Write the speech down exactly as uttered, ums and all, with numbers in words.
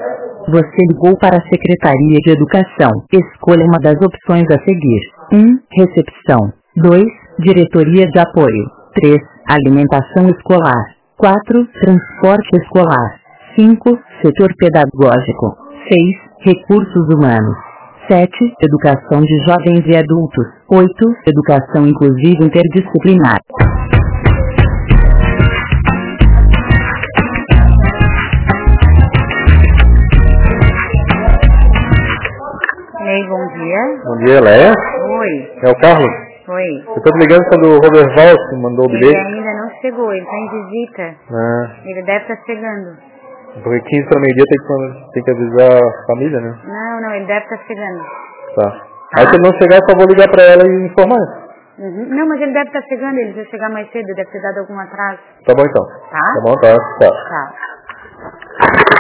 Você ligou para a Secretaria de Educação. Escolha uma das opções a seguir. um. Recepção. dois. Diretoria de Apoio. três. Alimentação escolar. quatro. Transporte escolar. cinco. Setor pedagógico. seis. Recursos humanos. sete. Educação de jovens e adultos. oito. Educação inclusiva interdisciplinar. Ei, bom dia. Bom dia, Leia. Oi. É o Carlos? Oi. Eu estou te ligando quando o Robert Valls que mandou o Ele bilhete. ainda não chegou, ele está em visita. Ah, Ele deve estar chegando. porque quinze para meio-dia tem que, tem que avisar a família, né? Não, não, ele deve estar chegando. Tá. Aí se ele não chegar, eu só vou ligar para ela e informar. Uhum. Não, mas ele deve estar chegando, ele vai chegar mais cedo, deve ter dado algum atraso. Tá bom então. Tá? Tá bom, tá. Tá. Tá.